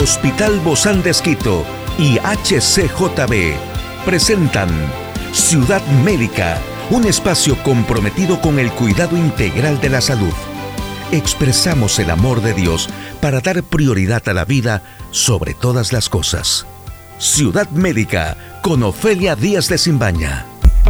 Hospital Bozán de Esquito y HCJB presentan Ciudad Médica, un espacio comprometido con el cuidado integral de la salud. Expresamos el amor de Dios para dar prioridad a la vida sobre todas las cosas. Ciudad Médica con Ofelia Díaz de Simbaña.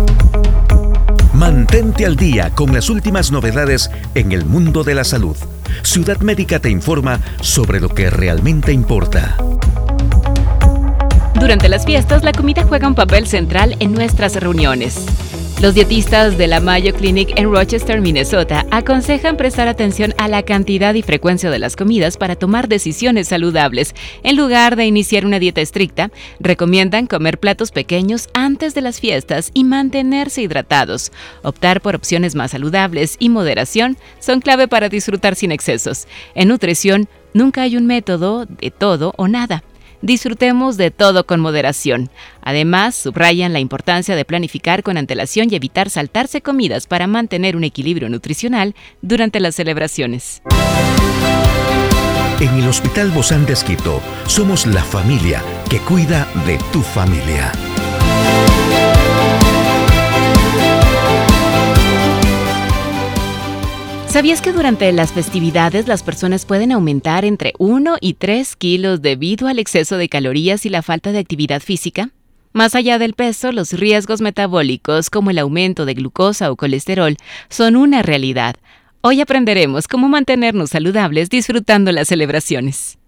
Mantente al día con las últimas novedades en el mundo de la salud. Ciudad Médica te informa sobre lo que realmente importa. Durante las fiestas, la comida juega un papel central en nuestras reuniones. Los dietistas de la Mayo Clinic en Rochester, Minnesota, aconsejan prestar atención a la cantidad y frecuencia de las comidas para tomar decisiones saludables. En lugar de iniciar una dieta estricta, recomiendan comer platos pequeños antes de las fiestas y mantenerse hidratados. Optar por opciones más saludables y moderación son clave para disfrutar sin excesos. En nutrición, nunca hay un método de todo o nada. Disfrutemos de todo con moderación. Además, subrayan la importancia de planificar con antelación y evitar saltarse comidas para mantener un equilibrio nutricional durante las celebraciones. En el Hospital Bozán de Esquito, somos la familia que cuida de tu familia. ¿Sabías que durante las festividades las personas pueden aumentar entre 1 y 3 kilos debido al exceso de calorías y la falta de actividad física? Más allá del peso, los riesgos metabólicos como el aumento de glucosa o colesterol son una realidad. Hoy aprenderemos cómo mantenernos saludables disfrutando las celebraciones.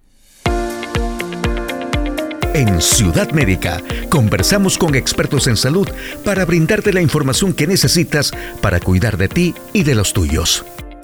En Ciudad Médica, conversamos con expertos en salud para brindarte la información que necesitas para cuidar de ti y de los tuyos.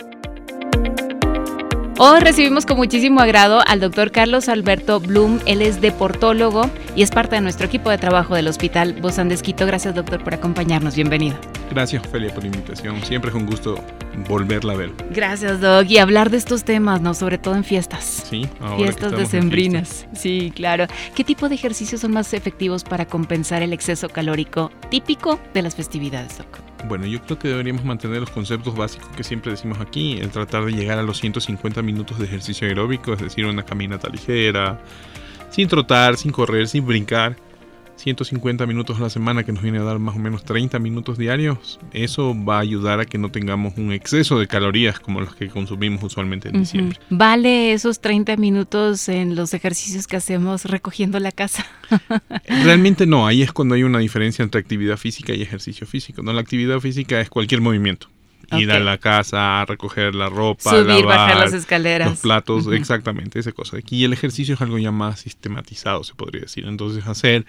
Hoy recibimos con muchísimo agrado al doctor Carlos Alberto Blum. Él es deportólogo y es parte de nuestro equipo de trabajo del Hospital Bozán de Esquito. Gracias, doctor, por acompañarnos. Bienvenido. Gracias, Ofelia, por la invitación. Siempre es un gusto volverla a ver. Gracias, doc. Y hablar de estos temas, ¿no? Sobre todo en fiestas. Sí, ahora fiestas decembrinas. Sí, claro. ¿Qué tipo de ejercicios son más efectivos para compensar el exceso calórico típico de las festividades, doc? Bueno, yo creo que deberíamos mantener los conceptos básicos que siempre decimos aquí, el tratar de llegar a los 150 minutos de ejercicio aeróbico, es decir, una caminata ligera, sin trotar, sin correr, sin brincar, 150 minutos a la semana que nos viene a dar más o menos 30 minutos diarios. Eso va a ayudar a que no tengamos un exceso de calorías como los que consumimos usualmente en diciembre. ¿Vale esos 30 minutos en los ejercicios que hacemos recogiendo la casa? Realmente no, ahí es cuando hay una diferencia entre actividad física y ejercicio físico, ¿no? La actividad física es cualquier movimiento. Ir a la casa, recoger la ropa, subir, lavar, bajar las escaleras, los platos, exactamente, esa cosa. Aquí el ejercicio es algo ya más sistematizado, se podría decir. Entonces hacer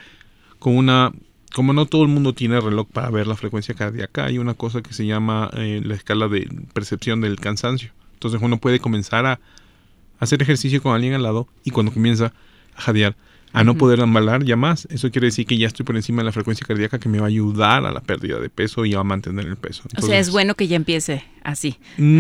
como no todo el mundo tiene reloj para ver la frecuencia cardíaca, hay una cosa que se llama la escala de percepción del cansancio. Entonces uno puede comenzar a hacer ejercicio con alguien al lado y cuando comienza a jadear, a no poder ambalar ya más, eso quiere decir que ya estoy por encima de la frecuencia cardíaca que me va a ayudar a la pérdida de peso y a mantener el peso. Entonces, o sea, es bueno que ya empiece así.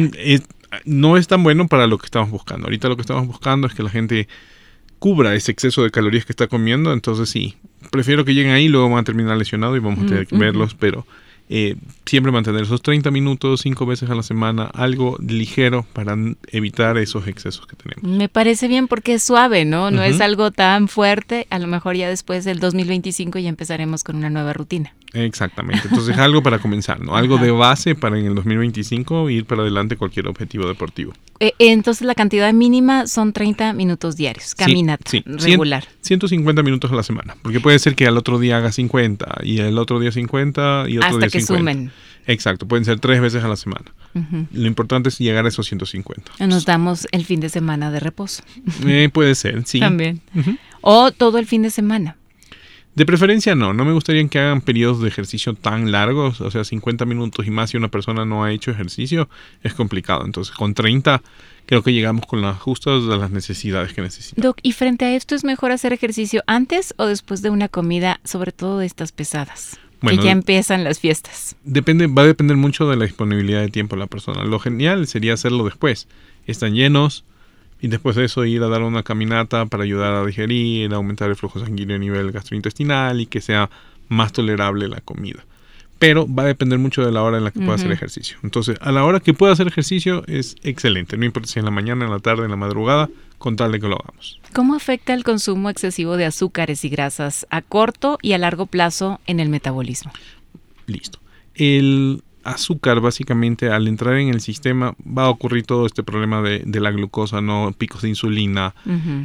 No es tan bueno para lo que estamos buscando. Ahorita lo que estamos buscando es que la gente cubra ese exceso de calorías que está comiendo, entonces sí, prefiero que lleguen ahí, luego van a terminar lesionados y vamos a tener que verlos, pero siempre mantener esos 30 minutos, 5 veces a la semana, algo ligero para evitar esos excesos que tenemos. Me parece bien porque es suave, ¿no? No es algo tan fuerte, a lo mejor ya después del 2025 ya empezaremos con una nueva rutina. Exactamente, entonces algo para comenzar, ¿no? Algo de base para en el 2025 ir para adelante cualquier objetivo deportivo. Entonces la cantidad mínima son 30 minutos diarios, caminata regular. 150 minutos a la semana, porque puede ser que al otro día haga 50 y el otro día 50 y otro hasta día 50. Hasta que sumen. Exacto, pueden ser 3 veces a la semana. Lo importante es llegar a esos 150. Nos damos el fin de semana de reposo. Puede ser, sí. También. O todo el fin de semana. De preferencia no me gustaría que hagan periodos de ejercicio tan largos, o sea, 50 minutos y más si una persona no ha hecho ejercicio, es complicado. Entonces, con 30 creo que llegamos con las justas de las necesidades que necesitamos. Doc, ¿y frente a esto es mejor hacer ejercicio antes o después de una comida, sobre todo de estas pesadas? Bueno, que ya empiezan las fiestas. Va a depender mucho de la disponibilidad de tiempo de la persona. Lo genial sería hacerlo después. Están llenos, y después de eso ir a dar una caminata para ayudar a digerir, aumentar el flujo sanguíneo a nivel gastrointestinal y que sea más tolerable la comida. pero va a depender mucho de la hora en la que pueda hacer ejercicio. Entonces, a la hora que pueda hacer ejercicio es excelente, no importa si en la mañana, en la tarde, en la madrugada, con tal de que lo hagamos. ¿Cómo afecta el consumo excesivo de azúcares y grasas a corto y a largo plazo en el metabolismo? Listo. El azúcar, básicamente, al entrar en el sistema, va a ocurrir todo este problema de la glucosa, ¿no? Picos de insulina,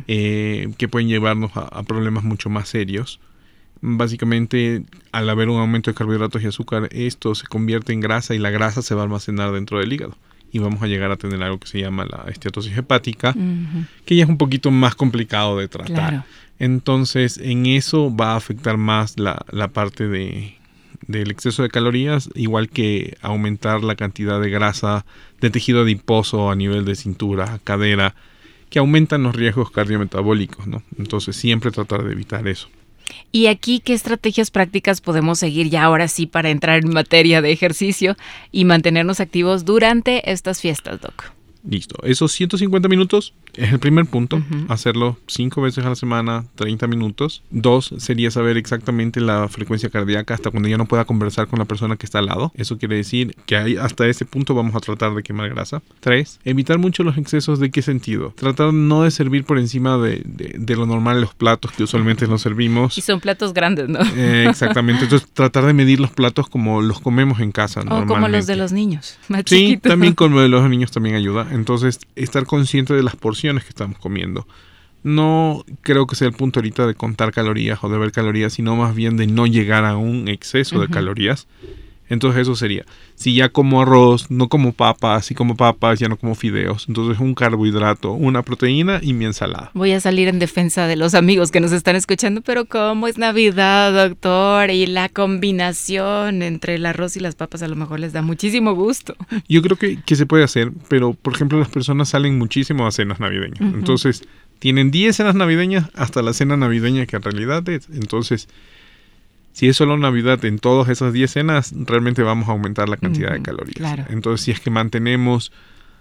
que pueden llevarnos a problemas mucho más serios. Básicamente, al haber un aumento de carbohidratos y azúcar, esto se convierte en grasa y la grasa se va a almacenar dentro del hígado. Y vamos a llegar a tener algo que se llama la esteatosis hepática, que ya es un poquito más complicado de tratar. Claro. Entonces, en eso va a afectar más la parte del exceso de calorías, igual que aumentar la cantidad de grasa de tejido adiposo a nivel de cintura, cadera, que aumentan los riesgos cardiometabólicos, ¿no? Entonces, siempre tratar de evitar eso. Y aquí, ¿qué estrategias prácticas podemos seguir ya ahora sí para entrar en materia de ejercicio y mantenernos activos durante estas fiestas, Doc? Listo. Esos 150 minutos es el primer punto. Hacerlo 5 veces a la semana, 30 minutos. 2 sería saber exactamente la frecuencia cardíaca hasta cuando ya no pueda conversar con la persona que está al lado. Eso quiere decir que hasta ese punto vamos a tratar de quemar grasa. 3, evitar mucho los excesos. ¿De qué sentido? Tratar no de servir por encima de lo normal los platos que usualmente nos servimos. Y son platos grandes, ¿no? Exactamente. Entonces tratar de medir los platos como los comemos en casa normalmente. O como los de los niños, más sí, chiquitos. También como los de los niños también ayuda. Entonces, estar consciente de las porciones que estamos comiendo. No creo que sea el punto ahorita de contar calorías o de ver calorías, sino más bien de no llegar a un exceso de calorías. Entonces eso sería, si ya como arroz, no como papas, si como papas, ya no como fideos. Entonces un carbohidrato, una proteína y mi ensalada. Voy a salir en defensa de los amigos que nos están escuchando, pero ¿cómo es Navidad, doctor? Y la combinación entre el arroz y las papas a lo mejor les da muchísimo gusto. Yo creo que se puede hacer, pero por ejemplo las personas salen muchísimo a cenas navideñas. Entonces tienen 10 cenas navideñas hasta la cena navideña que en realidad es. Entonces, si es solo Navidad en todas esas 10 cenas, realmente vamos a aumentar la cantidad de calorías. Claro. Entonces, si es que mantenemos,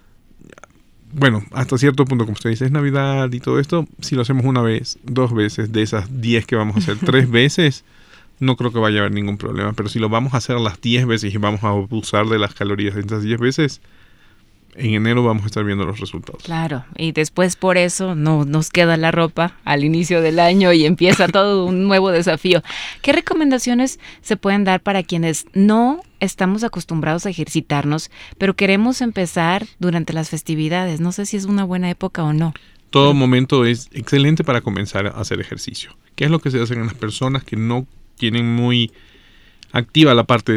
bueno, hasta cierto punto, como usted dice, es Navidad y todo esto, si lo hacemos una vez, 2 veces, de esas 10 que vamos a hacer 3 veces, no creo que vaya a haber ningún problema. Pero si lo vamos a hacer las 10 veces y vamos a abusar de las calorías de esas 10 veces, en enero vamos a estar viendo los resultados. Claro, y después por eso no nos queda la ropa al inicio del año y empieza todo un nuevo desafío. ¿Qué recomendaciones se pueden dar para quienes no estamos acostumbrados a ejercitarnos, pero queremos empezar durante las festividades? No sé si es una buena época o no. Todo momento es excelente para comenzar a hacer ejercicio. ¿Qué es lo que se hace en las personas que no tienen muy activa la parte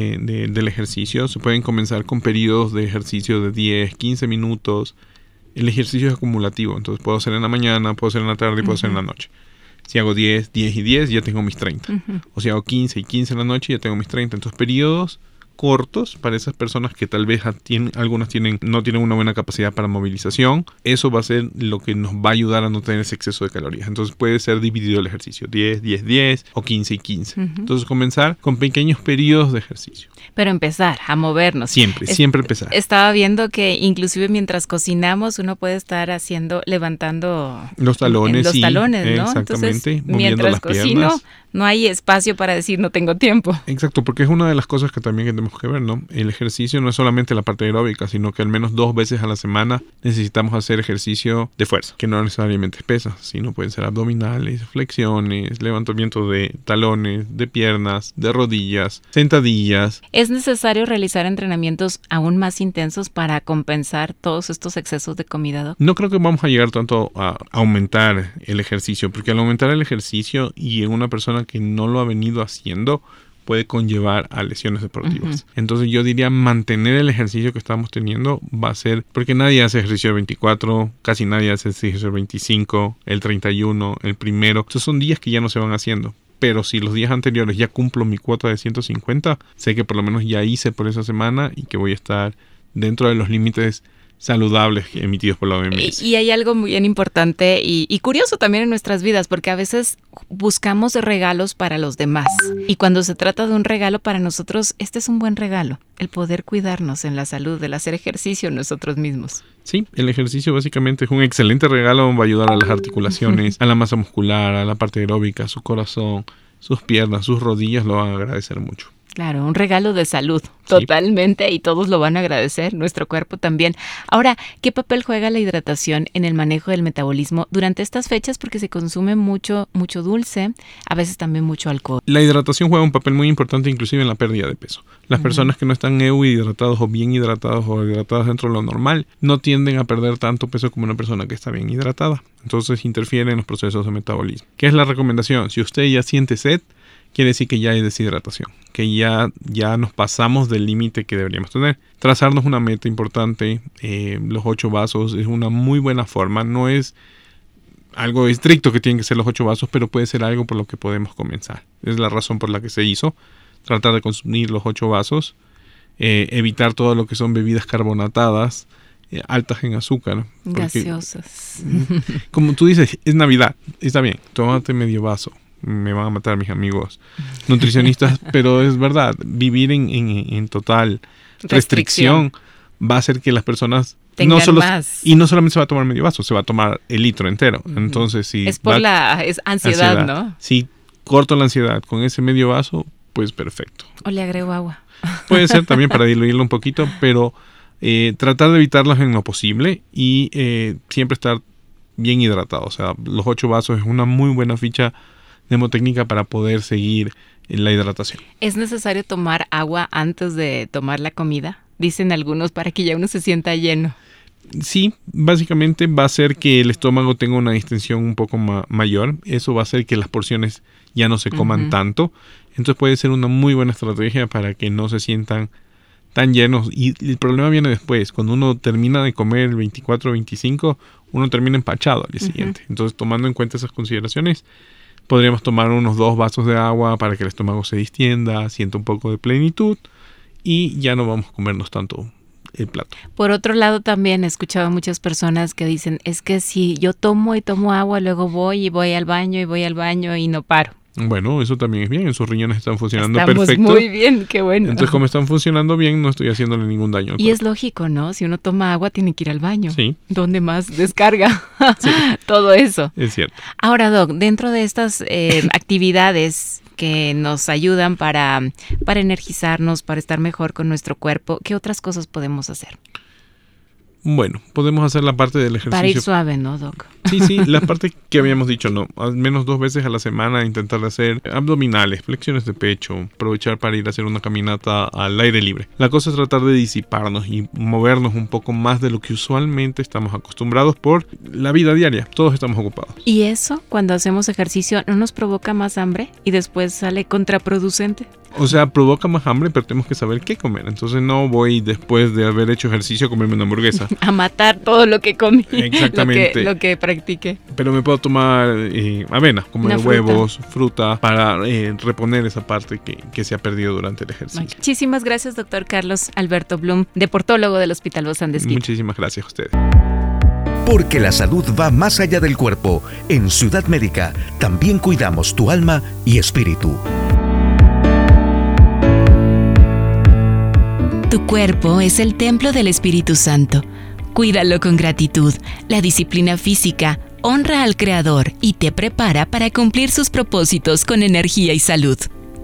del ejercicio? Se pueden comenzar con periodos de ejercicio de 10, 15 minutos. El ejercicio es acumulativo, entonces puedo hacer en la mañana, puedo hacer en la tarde y puedo hacer en la noche. Si hago 10, 10 y 10, ya tengo mis 30. O si hago 15 y 15 en la noche, ya tengo mis 30. Entonces, periodos cortos para esas personas que tal vez algunas no tienen una buena capacidad para movilización. Eso va a ser lo que nos va a ayudar a no tener ese exceso de calorías. Entonces puede ser dividido el ejercicio, 10, 10, 10 o 15 y 15. Entonces comenzar con pequeños periodos de ejercicio. Pero empezar a movernos. Siempre empezar. Estaba viendo que inclusive mientras cocinamos uno puede estar levantando los talones. Los talones, ¿no? Exactamente. Entonces, mientras cocino, piernas. No hay espacio para decir no tengo tiempo. Exacto, porque es una de las cosas que también tenemos que ver, ¿no? El ejercicio no es solamente la parte aeróbica, sino que al menos 2 veces a la semana necesitamos hacer ejercicio de fuerza, que no necesariamente es pesas, sino pueden ser abdominales, flexiones, levantamiento de talones, de piernas, de rodillas, sentadillas. ¿Es necesario realizar entrenamientos aún más intensos para compensar todos estos excesos de comida, Doc? No creo que vamos a llegar tanto a aumentar el ejercicio, porque al aumentar el ejercicio y en una persona que no lo ha venido haciendo, puede conllevar a lesiones deportivas. Entonces yo diría mantener el ejercicio que estamos teniendo va a ser, porque nadie hace ejercicio el 24, casi nadie hace ejercicio el 25, el 31, el primero. Estos son días que ya no se van haciendo. Pero si los días anteriores ya cumplo mi cuota de 150, sé que por lo menos ya hice por esa semana y que voy a estar dentro de los límites saludables emitidos por la OMS. Y hay algo muy bien importante y curioso también en nuestras vidas, porque a veces buscamos regalos para los demás. Y cuando se trata de un regalo para nosotros, este es un buen regalo. El poder cuidarnos en la salud, el hacer ejercicio nosotros mismos. Sí, el ejercicio básicamente es un excelente regalo, va a ayudar a las articulaciones, a la masa muscular, a la parte aeróbica, a su corazón, sus piernas, sus rodillas lo van a agradecer mucho. Claro, un regalo de salud, totalmente, y todos lo van a agradecer, nuestro cuerpo también. Ahora, ¿qué papel juega la hidratación en el manejo del metabolismo durante estas fechas? Porque se consume mucho dulce, a veces también mucho alcohol. La hidratación juega un papel muy importante inclusive en la pérdida de peso. Las personas que no están euhidratados o bien hidratados o hidratadas dentro de lo normal no tienden a perder tanto peso como una persona que está bien hidratada. Entonces interfiere en los procesos de metabolismo. ¿Qué es la recomendación? Si usted ya siente sed, quiere decir que ya hay deshidratación, que ya nos pasamos del límite que deberíamos tener. Trazarnos una meta importante, los 8 vasos es una muy buena forma. No es algo estricto que tienen que ser los 8 vasos, pero puede ser algo por lo que podemos comenzar. Es la razón por la que se hizo. Tratar de consumir los 8 vasos, evitar todo lo que son bebidas carbonatadas, altas en azúcar. Gaseosas. Como tú dices, es Navidad, está bien, tómate medio vaso. Me van a matar mis amigos nutricionistas, pero es verdad, vivir en total restricción va a hacer que las personas tengan más. Y no solamente se va a tomar medio vaso, se va a tomar el litro entero. Entonces, si es por es ansiedad, ¿no? Si corto la ansiedad con ese medio vaso, pues perfecto. O le agrego agua. Puede ser también para diluirlo un poquito, pero tratar de evitarlas en lo posible y siempre estar bien hidratado. O sea, los 8 vasos es una muy buena ficha mnemotécnica para poder seguir en la hidratación. ¿Es necesario tomar agua antes de tomar la comida? Dicen algunos, para que ya uno se sienta lleno. Sí, básicamente va a hacer que el estómago tenga una distensión un poco mayor. Eso va a hacer que las porciones ya no se coman tanto. Entonces puede ser una muy buena estrategia para que no se sientan tan llenos. Y el problema viene después. Cuando uno termina de comer el 24 o 25, uno termina empachado al día siguiente. Entonces, tomando en cuenta esas consideraciones, podríamos tomar unos 2 vasos de agua para que el estómago se distienda, sienta un poco de plenitud y ya no vamos a comernos tanto el plato. Por otro lado, también he escuchado a muchas personas que dicen, es que si yo tomo agua, luego voy al baño y no paro. Bueno, eso también es bien, esos riñones están funcionando Estamos perfecto. Muy bien, qué bueno. Entonces, como están funcionando bien, no estoy haciéndole ningún daño al cuerpo. Y es lógico, ¿no? Si uno toma agua, tiene que ir al baño. Sí. ¿Dónde más descarga? Sí. Todo eso. Es cierto. Ahora, Doc, dentro de estas actividades que nos ayudan para energizarnos, para estar mejor con nuestro cuerpo, ¿qué otras cosas podemos hacer? Bueno, podemos hacer la parte del ejercicio. Para ir suave, ¿no, Doc? Sí, la parte que habíamos dicho, ¿no? Al menos 2 veces a la semana intentar hacer abdominales, flexiones de pecho, aprovechar para ir a hacer una caminata al aire libre. La cosa es tratar de disiparnos y movernos un poco más de lo que usualmente estamos acostumbrados por la vida diaria. Todos estamos ocupados. ¿Y eso, cuando hacemos ejercicio, no nos provoca más hambre y después sale contraproducente? O sea, provoca más hambre, pero tenemos que saber qué comer. Entonces no voy después de haber hecho ejercicio a comerme una hamburguesa. A matar todo lo que comí. Exactamente. Lo que practiqué. Pero me puedo tomar avena, como huevos, fruta, para reponer esa parte que se ha perdido durante el ejercicio. Muchísimas gracias, doctor Carlos Alberto Blum, deportólogo del Hospital Bozán de Esquito. Muchísimas gracias a ustedes. Porque la salud va más allá del cuerpo. En Ciudad Médica también cuidamos tu alma y espíritu. Tu cuerpo es el templo del Espíritu Santo. Cuídalo con gratitud. La disciplina física honra al Creador y te prepara para cumplir sus propósitos con energía y salud.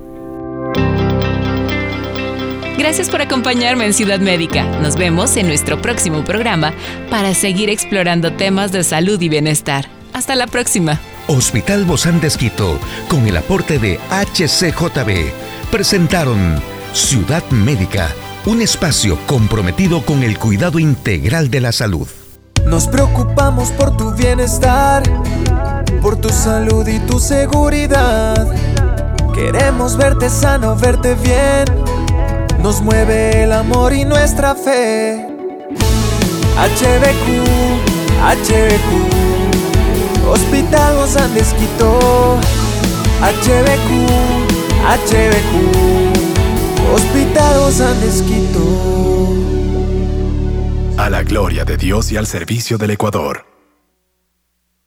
Gracias por acompañarme en Ciudad Médica. Nos vemos en nuestro próximo programa para seguir explorando temas de salud y bienestar. Hasta la próxima. Hospital Bozán de Esquito, con el aporte de HCJB, presentaron Ciudad Médica, un espacio comprometido con el cuidado integral de la salud. Nos preocupamos por tu bienestar, por tu salud y tu seguridad. Queremos verte sano, verte bien. Nos mueve el amor y nuestra fe. HBQ, Hospital Bozán de Esquito. HBQ, Hospital Bozán de Esquito. A la gloria de Dios y al servicio del Ecuador.